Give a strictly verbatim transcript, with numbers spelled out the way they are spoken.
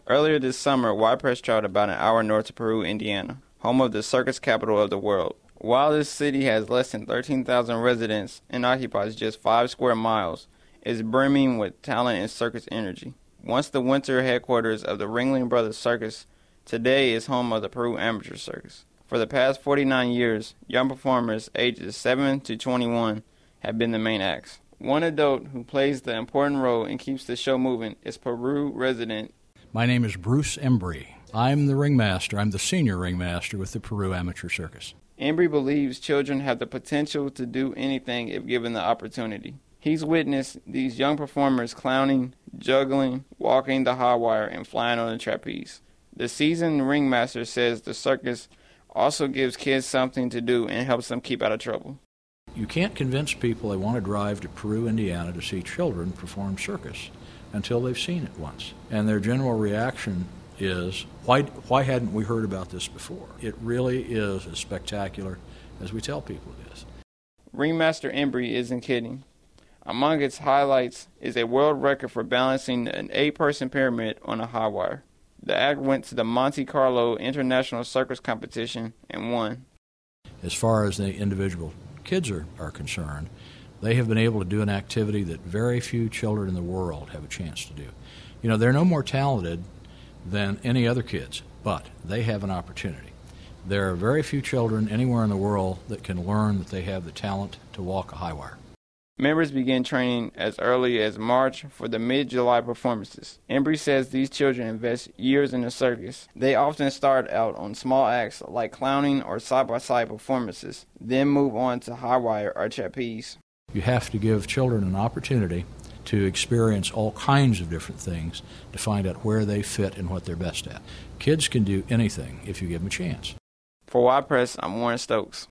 Earlier this summer, Y-Press traveled about an hour north of Peru, Indiana, home of the circus capital of the world. While this city has less than thirteen thousand residents and occupies just five square miles, it is brimming with talent and circus energy. Once the winter headquarters of the Ringling Brothers Circus, today is home of the Peru Amateur Circus. For the past forty-nine years, young performers ages seven to twenty-one have been the main acts. One adult who plays the important role and keeps the show moving is Peru resident. My name is Bruce Embry. I'm the ringmaster. I'm the senior ringmaster with the Peru Amateur Circus. Embry believes children have the potential to do anything if given the opportunity. He's witnessed these young performers clowning, juggling, walking the high wire, and flying on the trapeze. The seasoned ringmaster says the circus also gives kids something to do and helps them keep out of trouble. You can't convince people they want to drive to Peru, Indiana to see children perform circus until they've seen it once. And their general reaction is, why why hadn't we heard about this before? It really is as spectacular as we tell people it is. Ringmaster Embry isn't kidding. Among its highlights is a world record for balancing an eight-person pyramid on a high wire. The act went to the Monte Carlo International Circus Competition and won. As far as the individual kids are, are concerned, they have been able to do an activity that very few children in the world have a chance to do. You know, they're no more talented than any other kids, but they have an opportunity. There are very few children anywhere in the world that can learn that they have the talent to walk a high wire. Members begin training as early as March for the mid-July performances. Embry says these children invest years in the circus. They often start out on small acts like clowning or side-by-side performances, then move on to high wire or trapeze. You have to give children an opportunity to experience all kinds of different things to find out where they fit and what they're best at. Kids can do anything if you give them a chance. For Y-Press, I'm Warren Stokes.